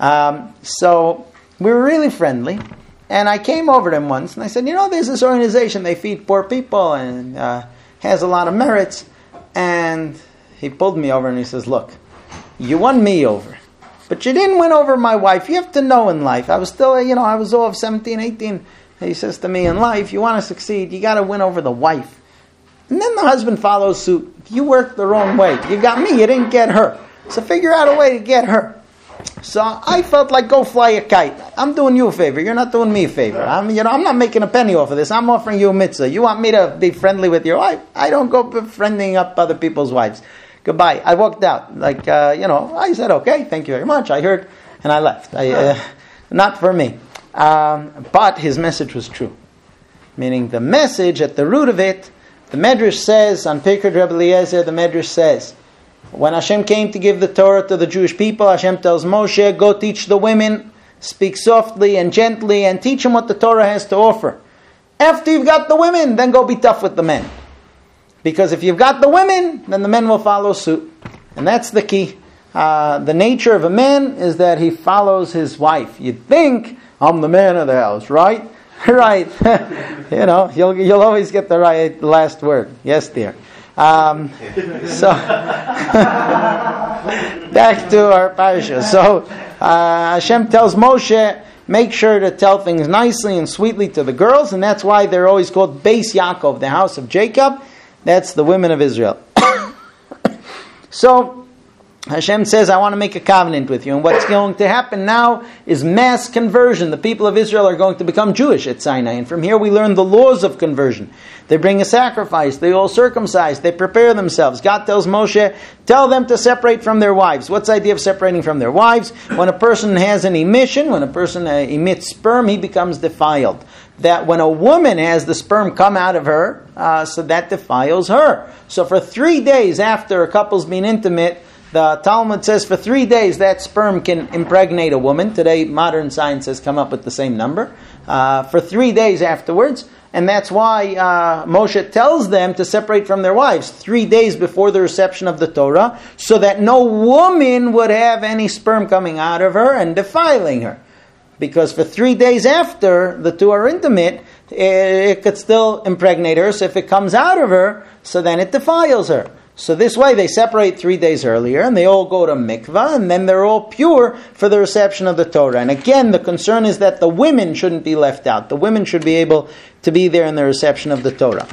So we were really friendly. And I came over to him once, and I said, there's this organization. They feed poor people and has a lot of merits. And he pulled me over and he says, look, you won me over, but you didn't win over my wife. You have to know in life. I was still, I was all of 17, 18. He says to me, in life, you want to succeed, you got to win over the wife. And then the husband follows suit. You worked the wrong way. You got me, you didn't get her. So figure out a way to get her. So I felt like go fly a kite. I'm doing you a favor. You're not doing me a favor. I'm not making a penny off of this. I'm offering you a mitzvah. You want me to be friendly with your wife? I don't go befriending up other people's wives. Goodbye. I walked out. I said, okay, thank you very much. I heard, and I left. Not for me. But his message was true. Meaning the message at the root of it, the Medrash says, on Pirkei Rebbe Eliezer, the Medrash says, when Hashem came to give the Torah to the Jewish people, Hashem tells Moshe, go teach the women, speak softly and gently, and teach them what the Torah has to offer. After you've got the women, then go be tough with the men. Because if you've got the women, then the men will follow suit. And that's the key. The nature of a man is that he follows his wife. You'd think, I'm the man of the house, right? Right. You'll always get the last word. Yes, dear. So back to our parasha. So Hashem tells Moshe, make sure to tell things nicely and sweetly to the girls, and that's why they're always called Beis Yaakov, the house of Jacob. That's the women of Israel. So Hashem says, I want to make a covenant with you. And what's going to happen now is mass conversion. The people of Israel are going to become Jewish at Sinai. And from here we learn the laws of conversion. They bring a sacrifice. They all circumcise. They prepare themselves. God tells Moshe, tell them to separate from their wives. What's the idea of separating from their wives? When a person has an emission, when a person emits sperm, he becomes defiled. That when a woman has the sperm come out of her, so that defiles her. So for 3 days after a couple's been intimate, the Talmud says for 3 days that sperm can impregnate a woman. Today modern science has come up with the same number. For 3 days afterwards. And that's why Moshe tells them to separate from their wives 3 days before the reception of the Torah, so that no woman would have any sperm coming out of her and defiling her. Because for 3 days after the two are intimate, it could still impregnate her. So if it comes out of her, so then it defiles her. So this way they separate 3 days earlier, and they all go to mikvah, and then they're all pure for the reception of the Torah. And again, the concern is that the women shouldn't be left out. The women should be able to be there in the reception of the Torah.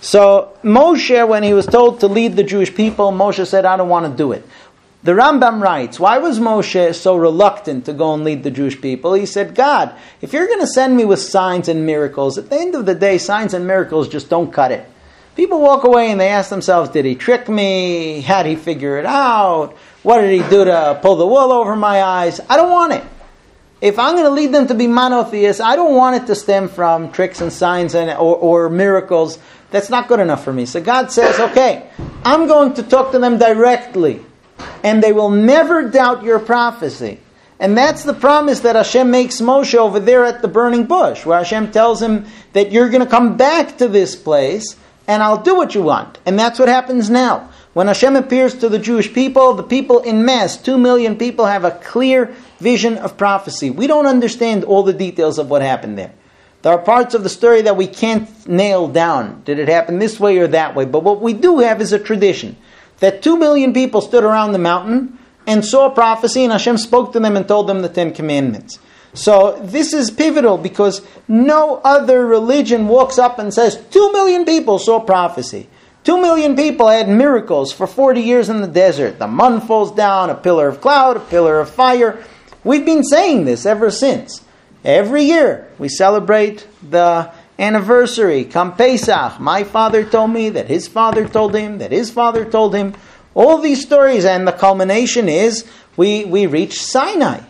So Moshe, when he was told to lead the Jewish people, Moshe said, I don't want to do it. The Rambam writes, why was Moshe so reluctant to go and lead the Jewish people? He said, God, if you're going to send me with signs and miracles, at the end of the day, signs and miracles just don't cut it. People walk away and they ask themselves, did he trick me? How did he figure it out? What did he do to pull the wool over my eyes? I don't want it. If I'm going to lead them to be monotheists, I don't want it to stem from tricks and signs or miracles. That's not good enough for me. So God says, okay, I'm going to talk to them directly, and they will never doubt your prophecy. And that's the promise that Hashem makes Moshe over there at the burning bush, where Hashem tells him that you're going to come back to this place, and I'll do what you want. And that's what happens now. When Hashem appears to the Jewish people, the people in mass, 2 million people, have a clear vision of prophecy. We don't understand all the details of what happened there. There are parts of the story that we can't nail down. Did it happen this way or that way? But what we do have is a tradition. That 2 million people stood around the mountain and saw prophecy, and Hashem spoke to them and told them the 10 Commandments. So this is pivotal, because no other religion walks up and says 2 million people saw prophecy. 2 million people had miracles for 40 years in the desert. The mun falls down, a pillar of cloud, a pillar of fire. We've been saying this ever since. Every year we celebrate the anniversary, Come Pesach. My father told me that his father told him, that his father told him. All these stories, and the culmination is we reach Sinai.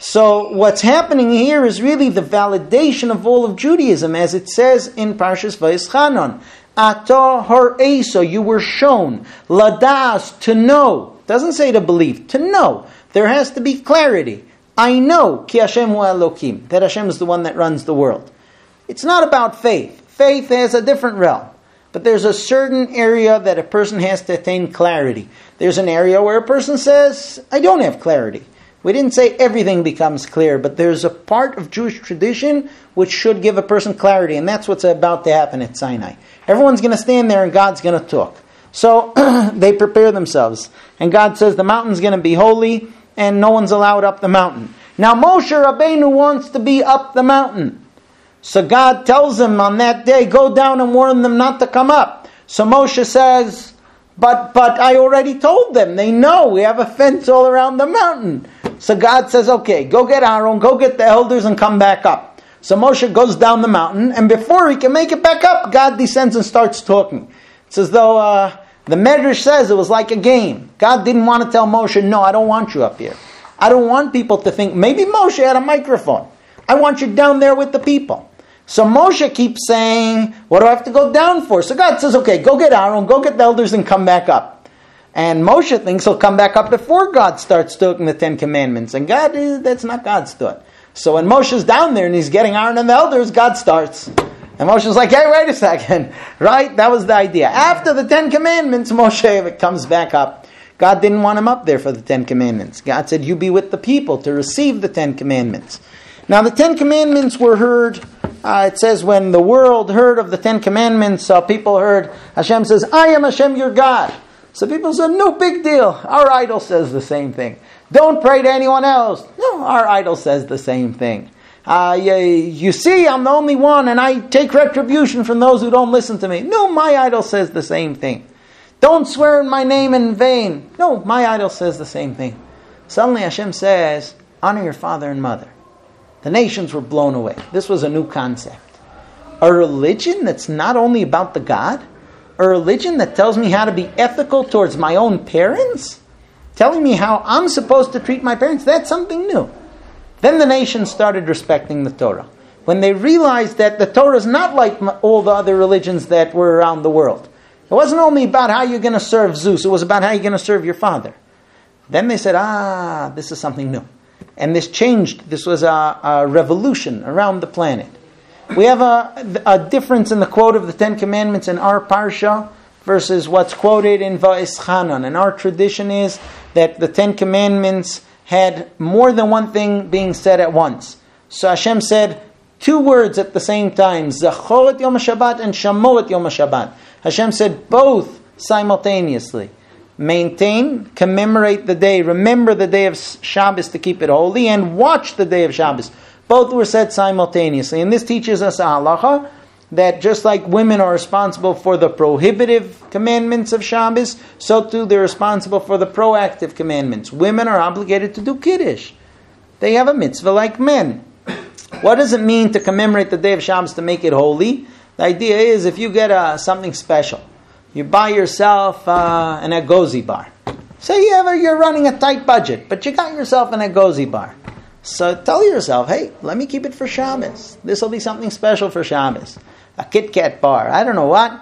So what's happening here is really the validation of all of Judaism, as it says in Parshas Vayischanon. Ata har'eso, you were shown. Ladas, to know. It doesn't say to believe, to know. There has to be clarity. I know, ki Hashem hu Elokim, that Hashem is the one that runs the world. It's not about faith. Faith has a different realm. But there's a certain area that a person has to attain clarity. There's an area where a person says, I don't have clarity. We didn't say everything becomes clear, but there's a part of Jewish tradition which should give a person clarity, and that's what's about to happen at Sinai. Everyone's going to stand there and God's going to talk. So they prepare themselves, and God says the mountain's going to be holy, and no one's allowed up the mountain. Now Moshe Rabbeinu wants to be up the mountain. So God tells him on that day, go down and warn them not to come up. So Moshe says, But I already told them. They know. We have a fence all around the mountain. So God says, okay, go get Aaron, go get the elders and come back up. So Moshe goes down the mountain, and before he can make it back up, God descends and starts talking. It's as though the Medrash says it was like a game. God didn't want to tell Moshe, no, I don't want you up here. I don't want people to think, maybe Moshe had a microphone. I want you down there with the people. So Moshe keeps saying, what do I have to go down for? So God says, okay, go get Aaron, go get the elders and come back up. And Moshe thinks he'll come back up before God starts talking the 10 Commandments. And that's not God's thought. So when Moshe's down there and he's getting Aaron and the elders, God starts. And Moshe's like, hey, wait a second. Right? That was the idea. After the 10 Commandments, Moshe comes back up. God didn't want him up there for the 10 Commandments. God said, you be with the people to receive the 10 Commandments. Now the 10 Commandments were heard. It says when the world heard of the 10 Commandments, people heard, Hashem says, I am Hashem your God. So people said, no big deal. Our idol says the same thing. Don't pray to anyone else. No, our idol says the same thing. You see, I'm the only one and I take retribution from those who don't listen to me. No, my idol says the same thing. Don't swear in my name in vain. No, my idol says the same thing. Suddenly Hashem says, honor your father and mother. The nations were blown away. This was a new concept. A religion that's not only about the God, a religion that tells me how to be ethical towards my own parents, telling me how I'm supposed to treat my parents, that's something new. Then the nations started respecting the Torah. When they realized that the Torah is not like all the other religions that were around the world. It wasn't only about how you're going to serve Zeus, it was about how you're going to serve your father. Then they said, this is something new. And this changed. This was a revolution around the planet. We have a difference in the quote of the 10 Commandments in our Parsha versus what's quoted in Va'eschanan. And our tradition is that the 10 Commandments had more than one thing being said at once. So Hashem said 2 words at the same time, Zachor et Yom HaShabbat and Shamo et Yom HaShabbat. Hashem said both simultaneously. Maintain, commemorate the day, remember the day of Shabbos to keep it holy, and watch the day of Shabbos. Both were said simultaneously. And this teaches us a halacha that just like women are responsible for the prohibitive commandments of Shabbos, so too they're responsible for the proactive commandments. Women are obligated to do Kiddush. They have a mitzvah like men. What does it mean to commemorate the day of Shabbos to make it holy? The idea is if you get something special, you buy yourself an Agozi bar. Say you're running a tight budget, but you got yourself an Agozi bar. So tell yourself, hey, let me keep it for Shabbos. This will be something special for Shabbos. A Kit Kat bar. I don't know what.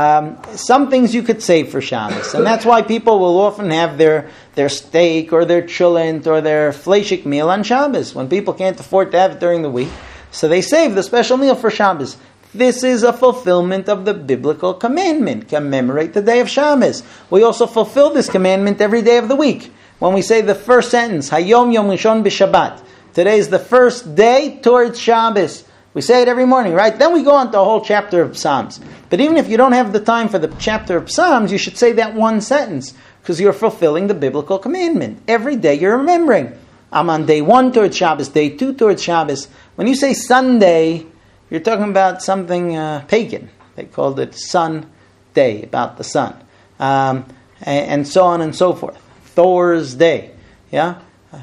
Some things you could save for Shabbos. And that's why people will often have their steak or their chulent or their fleshik meal on Shabbos when people can't afford to have it during the week. So they save the special meal for Shabbos. This is a fulfillment of the biblical commandment. Commemorate the day of Shabbos. We also fulfill this commandment every day of the week. When we say the first sentence, Hayom Yom Rishon B'Shabbat. Today is the first day towards Shabbos. We say it every morning, right? Then we go on to a whole chapter of Psalms. But even if you don't have the time for the chapter of Psalms, you should say that one sentence, because you're fulfilling the biblical commandment. Every day you're remembering. I'm on day 1 towards Shabbos, day 2 towards Shabbos. When you say Sunday, you're talking about something pagan. They called it Sun Day, about the sun. And so on and so forth. Thor's Day. Yeah?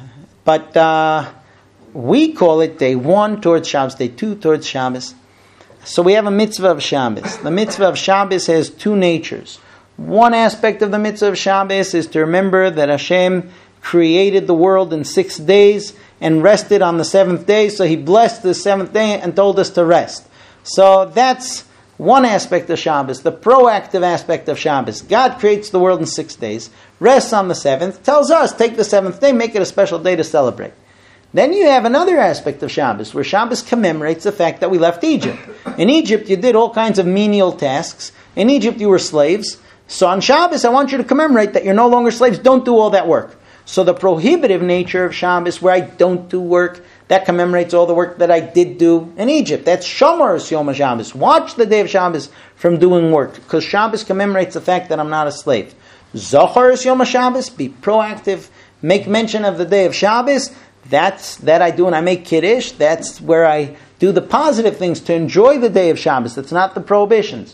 But we call it day 1 towards Shabbos, day 2 towards Shabbos. So we have a mitzvah of Shabbos. The mitzvah of Shabbos has 2 natures. One aspect of the mitzvah of Shabbos is to remember that Hashem created the world in 6 days and rested on the 7th day. So He blessed the 7th day and told us to rest. So that's one aspect of Shabbos, the proactive aspect of Shabbos. God creates the world in 6 days, rests on the 7th, tells us, take the 7th day, make it a special day to celebrate. Then you have another aspect of Shabbos, where Shabbos commemorates the fact that we left Egypt. In Egypt, you did all kinds of menial tasks. In Egypt, you were slaves. So on Shabbos, I want you to commemorate that you're no longer slaves. Don't do all that work. So the prohibitive nature of Shabbos, where I don't do work, that commemorates all the work that I did do in Egypt. That's Shomer Yom HaShabbos. Watch the day of Shabbos from doing work, because Shabbos commemorates the fact that I'm not a slave. Zochar Yom HaShabbos, be proactive, make mention of the day of Shabbos. That's that I do, and I make Kiddush. That's where I do the positive things to enjoy the day of Shabbos. That's not the prohibitions.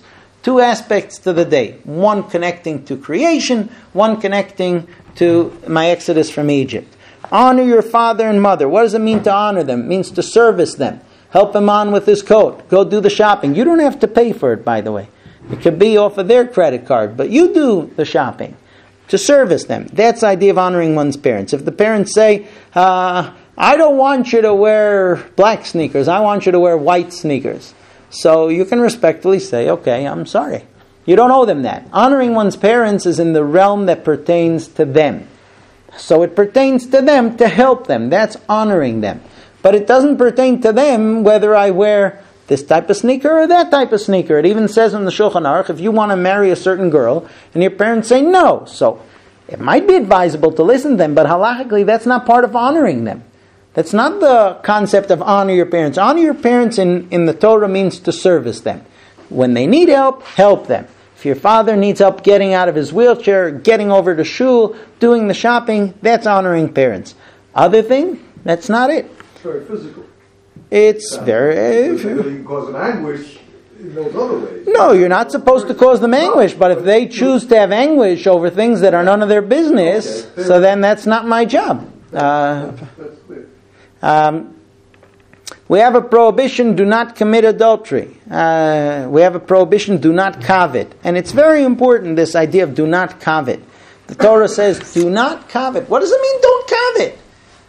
two aspects to the day. One connecting to creation, one connecting to my exodus from Egypt. Honor your father and mother. What does it mean to honor them? It means to service them. Help him on with his coat. Go do the shopping. You don't have to pay for it, by the way. It could be off of their credit card, but you do the shopping. To service them. That's the idea of honoring one's parents. If the parents say, I don't want you to wear black sneakers, I want you to wear white sneakers. So you can respectfully say, okay, I'm sorry. You don't owe them that. Honoring one's parents is in the realm that pertains to them. So it pertains to them to help them. That's honoring them. But it doesn't pertain to them whether I wear this type of sneaker or that type of sneaker. It even says in the Shulchan Aruch, if you want to marry a certain girl and your parents say no. So it might be advisable to listen to them, but halachically that's not part of honoring them. That's not the concept of honor your parents. Honor your parents in the Torah means to service them. When they need help, help them. If your father needs help getting out of his wheelchair, getting over to shul, doing the shopping, that's honoring parents. Other thing, that's not it. It's very physical. It's very... You can cause them anguish in those other ways. No, you're not supposed to cause them anguish, but if they choose to have anguish over things that are none of their business, so then that's not my job. That's clear. We have a prohibition, do not commit adultery. We have a prohibition, do not covet. And it's very important, this idea of do not covet. The Torah says, do not covet. What does it mean, don't covet?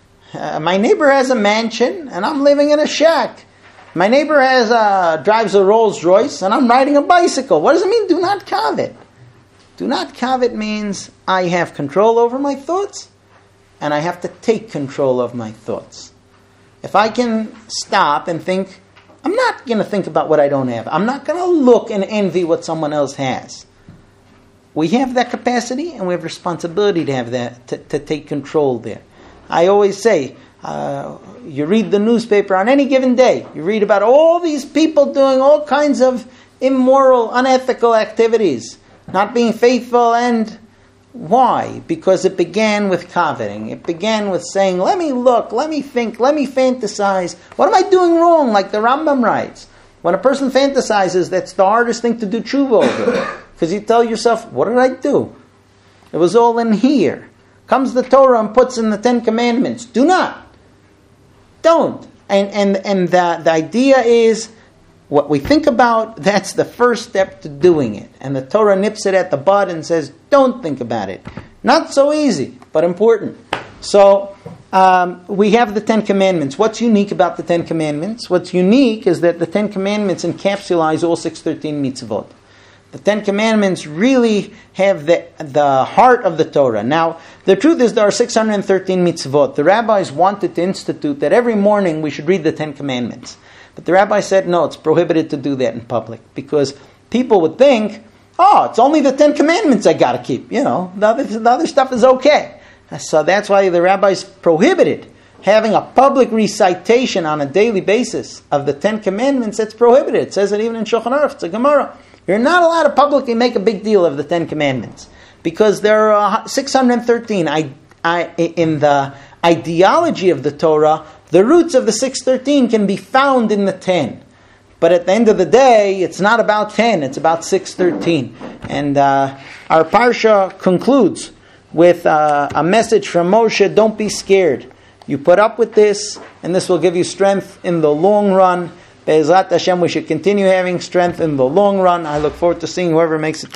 My neighbor has a mansion, and I'm living in a shack. My neighbor drives a Rolls Royce, and I'm riding a bicycle. What does it mean, do not covet? Do not covet means I have control over my thoughts, and I have to take control of my thoughts. If I can stop and think, I'm not going to think about what I don't have. I'm not going to look and envy what someone else has. We have that capacity, and we have responsibility to have that, to take control there. I always say, you read the newspaper on any given day. You read about all these people doing all kinds of immoral, unethical activities, not being faithful, and why? Because it began with coveting. It began with saying, let me look, let me think, let me fantasize. What am I doing wrong? Like the Rambam writes. When a person fantasizes, that's the hardest thing to do tshuva over. Because you tell yourself, what did I do? It was all in here. Comes the Torah and puts in the 10 Commandments. Do not. Don't. And the idea is, what we think about, that's the first step to doing it. And the Torah nips it at the bud and says, don't think about it. Not so easy, but important. So, we have the 10 Commandments. What's unique about the 10 Commandments? What's unique is that the 10 Commandments encapsulize all 613 mitzvot. The 10 Commandments really have the heart of the Torah. Now, the truth is there are 613 mitzvot. The rabbis wanted to institute that every morning we should read the 10 Commandments. But the rabbi said, no, it's prohibited to do that in public. Because people would think, oh, it's only the 10 Commandments I got to keep. You know, the other stuff is okay. So that's why the rabbis prohibited having a public recitation on a daily basis of the 10 Commandments. It's prohibited. It says it even in Shulchan Aruch. It's a Gemara. You're not allowed to publicly make a big deal of the 10 Commandments. Because there are 613. In the ideology of the Torah, the roots of the 613 can be found in the 10. But at the end of the day, it's not about 10, it's about 613. And our Parsha concludes with a message from Moshe, don't be scared. You put up with this, and this will give you strength in the long run. Be'ezrat Hashem, we should continue having strength in the long run. I look forward to seeing whoever makes it to